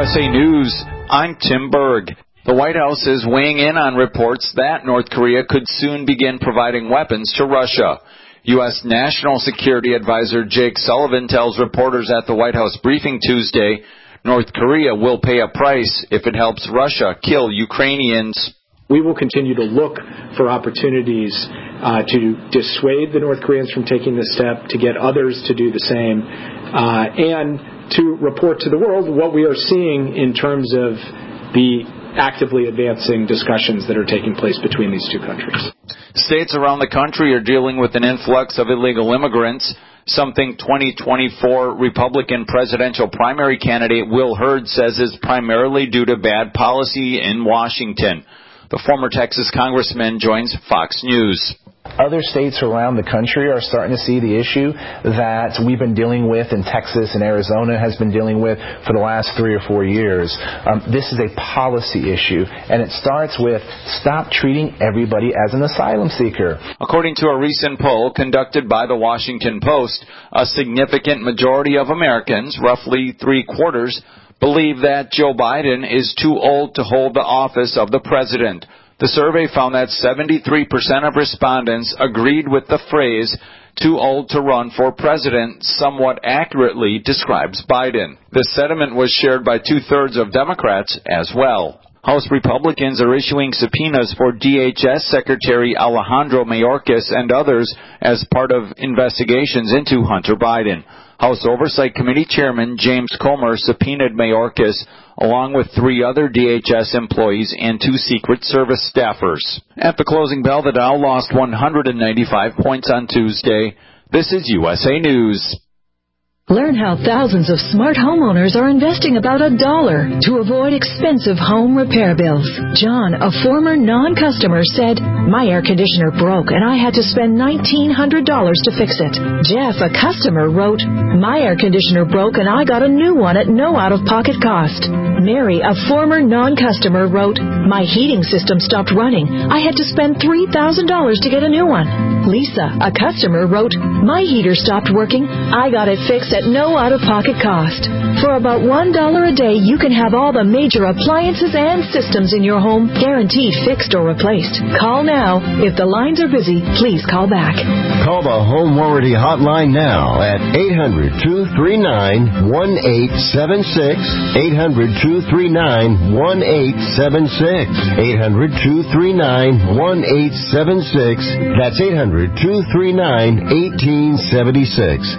USA News, I'm Tim Berg. The White House is weighing in on reports that North Korea could soon begin providing weapons to Russia. U.S. National Security Advisor Jake Sullivan tells reporters at the White House briefing Tuesday North Korea will pay a price if it helps Russia kill Ukrainians. We will continue to look for opportunities to dissuade the North Koreans from taking this step, to get others to do the same, and to report to the world what we are seeing in terms of the actively advancing discussions that are taking place between these two countries. States around the country are dealing with an influx of illegal immigrants, something 2024 Republican presidential primary candidate Will Hurd says is primarily due to bad policy in Washington. The former Texas congressman joins Fox News. Other states around the country are starting to see the issue that we've been dealing with in Texas and Arizona has been dealing with for the last 3 or 4 years. This is a policy issue, and it starts with stop treating everybody as an asylum seeker. According to a recent poll conducted by the Washington Post, a significant majority of Americans, roughly 3/4, believe that Joe Biden is too old to hold the office of the president. The survey found that 73% of respondents agreed with the phrase, too old to run for president, somewhat accurately describes Biden. This sentiment was shared by 2/3 of Democrats as well. House Republicans are issuing subpoenas for DHS Secretary Alejandro Mayorkas and others as part of investigations into Hunter Biden. House Oversight Committee Chairman James Comer subpoenaed Mayorkas along with 3 other DHS employees and 2 Secret Service staffers. At the closing bell, the Dow lost 195 points on Tuesday. This is USA News. Learn how thousands of smart homeowners are investing about $1 to avoid expensive home repair bills. John, a former non-customer, said, "My air conditioner broke and I had to spend $1,900 to fix it." Jeff, a customer, wrote, "My air conditioner broke and I got a new one at no out-of-pocket cost." Mary, a former non-customer, wrote, "My heating system stopped running. I had to spend $3,000 to get a new one." Lisa, a customer, wrote, "My heater stopped working. I got it fixed at no out-of-pocket cost." For about $1 a day, you can have all the major appliances and systems in your home guaranteed fixed or replaced. Call now. If the lines are busy, please call back. Call the Home Warranty Hotline now at 800-239-1876, 800-239-1876, 800-239-1876. That's 800-239-1876.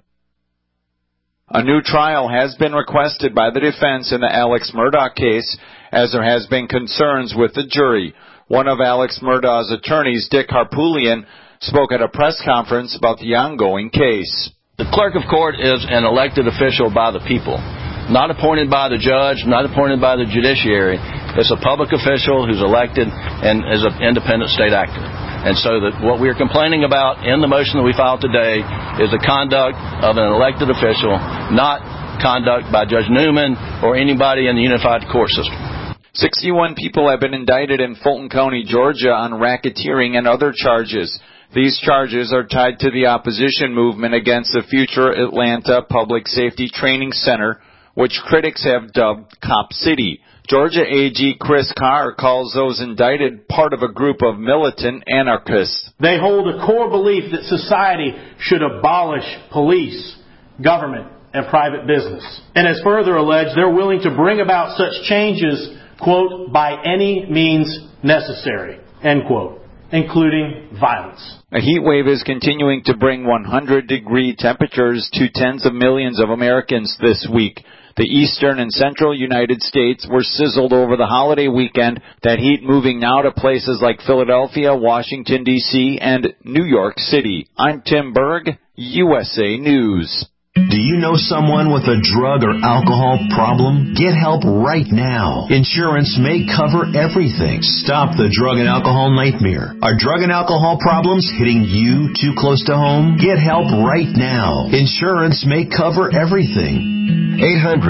A new trial has been requested by the defense in the Alex Murdaugh case, as there has been concerns with the jury. One of Alex Murdaugh's attorneys, Dick Harpootlian, spoke at a press conference about the ongoing case. The clerk of court is an elected official by the people, not appointed by the judge, not appointed by the judiciary. It's a public official who's elected and is an independent state actor. And so what we are complaining about in the motion that we filed today is the conduct of an elected official, not conduct by Judge Newman or anybody in the unified court system. 61 people have been indicted in Fulton County, Georgia on racketeering and other charges. These charges are tied to the opposition movement against the future Atlanta Public Safety Training Center, which critics have dubbed Cop City. Georgia AG Chris Carr calls those indicted part of a group of militant anarchists. They hold a core belief that society should abolish police, government, and private business. And as further alleged, they're willing to bring about such changes, quote, by any means necessary, end quote, including violence. A heat wave is continuing to bring 100-degree temperatures to tens of millions of Americans this week. The eastern and central United States were sizzled over the holiday weekend, that heat moving now to places like Philadelphia, Washington, D.C., and New York City. I'm Tim Berg, USA News. Do you know someone with a drug or alcohol problem? Get help right now. Insurance may cover everything. Stop the drug and alcohol nightmare. Are drug and alcohol problems hitting you too close to home? Get help right now. Insurance may cover everything.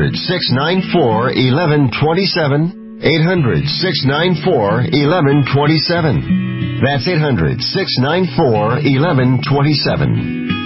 800-694-1127. 800-694-1127. That's 800-694-1127.